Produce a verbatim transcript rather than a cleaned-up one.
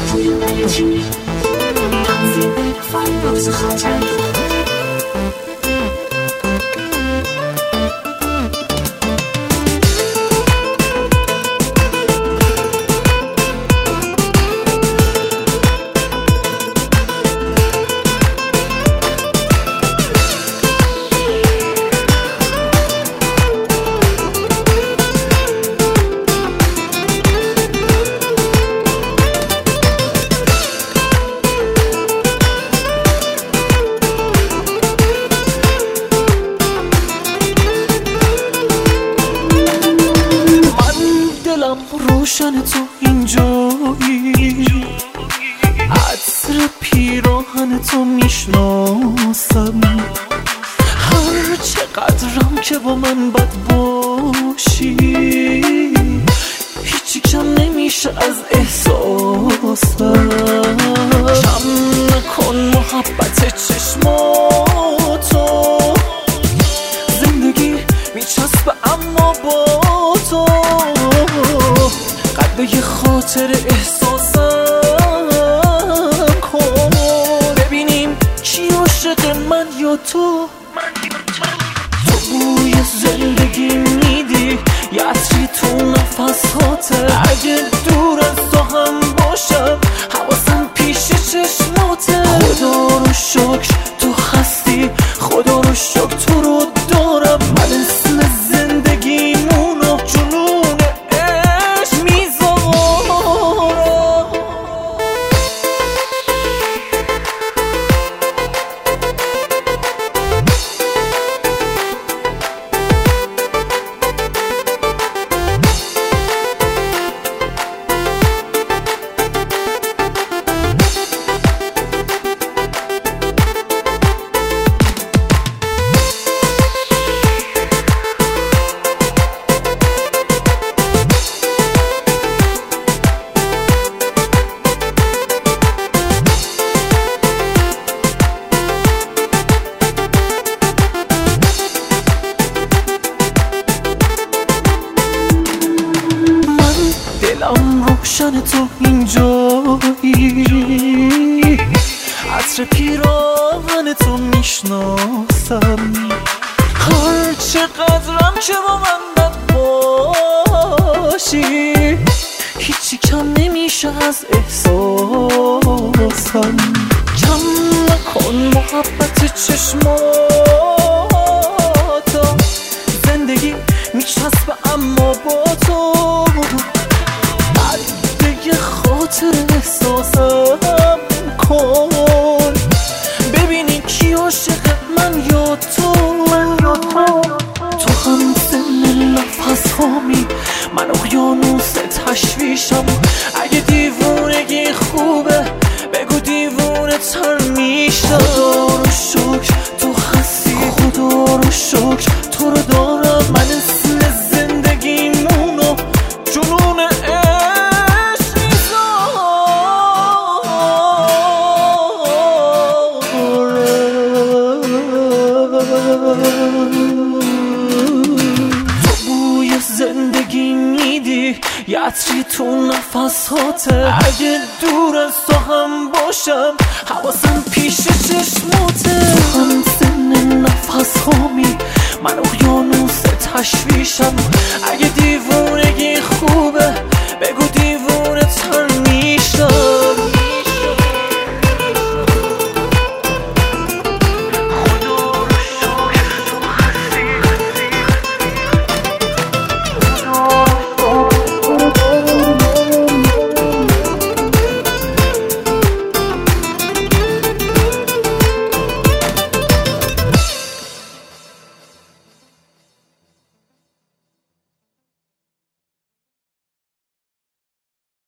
روشن تو اینجایی، عطر پیراهن تو میشناسم. هر چقدرم که با من بد باشی، هیچی کم نمیشه از احساسم. کم نکن محبت چشماتو، زندگی میچسبه اما با تو. یه خاطر احساسم کن، ببینیم کی عاشق من یا تو. تو بوی زندگی میدی، یه عطری تو نفس هاته. اگه دور از تو هم باشم، حواسم پیش چشماته. خدا رو شکر تو هستی، خدا رو شکر تو رو دارم. من اسم زندگیمونو جنون دلم روشن تو اینجایی، عطر پیراهن تو میشناسم. هر چقدرم که با من بد باشی، هیچی کم نمیشه از احساسم. کم نکن محبت چشماتو، زندگی میچسبه اما با تو. خاطر احساسم کن، ببینی کی عاشق من یا تو. تو هم سن نفس هامی، من اقیانوس تشویشم. اگه دیوونگی خوبه بگو دیوونه تر میشم. خدا رو شکر تو هستی، خدا رو شکر تو رو دارم. من اسم زندگیمونو جنون تو بوی زندگی میدی، یه عطری تو نفس هاته. اگه دور از تو هم باشم، حواسم پیش چشماته. تو هم سن نفس هامی، من اقیانوس تشویشم. اگه